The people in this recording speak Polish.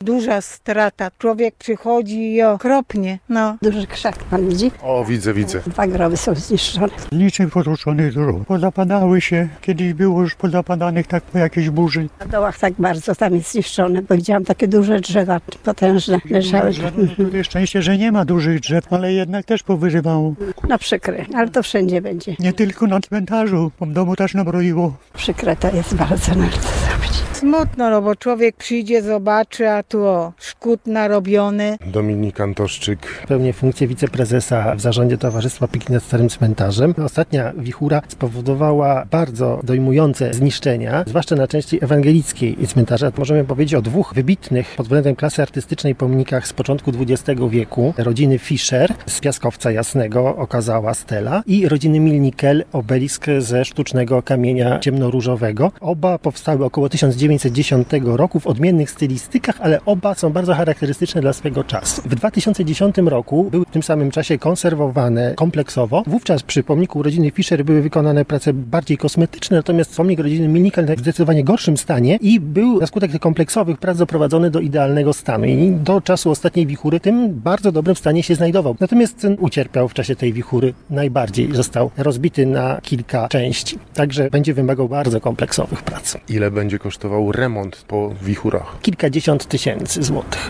duża strata. Człowiek przychodzi i okropnie, Duży krzak, pan widzi? O, widzę. 2 groby są zniszczone. Niczym potłuczony dużo. Pozapadały się, kiedyś było już pozapadanych tak po jakiejś burzy. Na dołach tak bardzo tam jest zniszczone, bo widziałam takie duże drzewa potężne leżały. Tutaj szczęście, że nie ma dużych drzew, ale jednak też powyżywało. No przykre, ale to wszędzie będzie. Nie tylko na cmentarzu, bo w domu też nabroiło. Przykre to jest bardzo, no ale co zrobić? Smutno, bo człowiek przyjdzie, zobaczy, a tu szkód narobione. Dominik Antoszczyk. Pełnię funkcję wiceprezesa w zarządzie Towarzystwa Opieki nad Starym Cmentarzem. Ostatnia wichura spowodowała bardzo dojmujące zniszczenia, zwłaszcza na części ewangelickiej cmentarza. Możemy powiedzieć o 2 wybitnych pod względem klasy artystycznej pomnikach z początku XX wieku. Rodziny Fischer z Piaskowca Jasnego, okazała stela, i rodziny Milnikel, obelisk ze sztucznego kamienia ciemnoróżowego. Oba powstały około 1910 roku w odmiennych stylistykach, ale oba są bardzo charakterystyczne dla swego czasu. W 2010 roku były w tym samym czasie konserwowane kompleksowo. Wówczas przy pomniku rodziny Fischer były wykonane prace bardziej kosmetyczne, natomiast pomnik rodziny Milnikel w zdecydowanie gorszym stanie i był na skutek tych kompleksowych prac doprowadzony do idealnego stanu. I do czasu ostatniej wichury w tym bardzo dobrym stanie się znajdował. Natomiast ucierpiał w czasie tej wichury najbardziej. Został rozbity na kilka części. Także będzie wymagał bardzo kompleksowych prac. Ile będzie kosztował remont po wichurach? Kilkadziesiąt tysięcy złotych.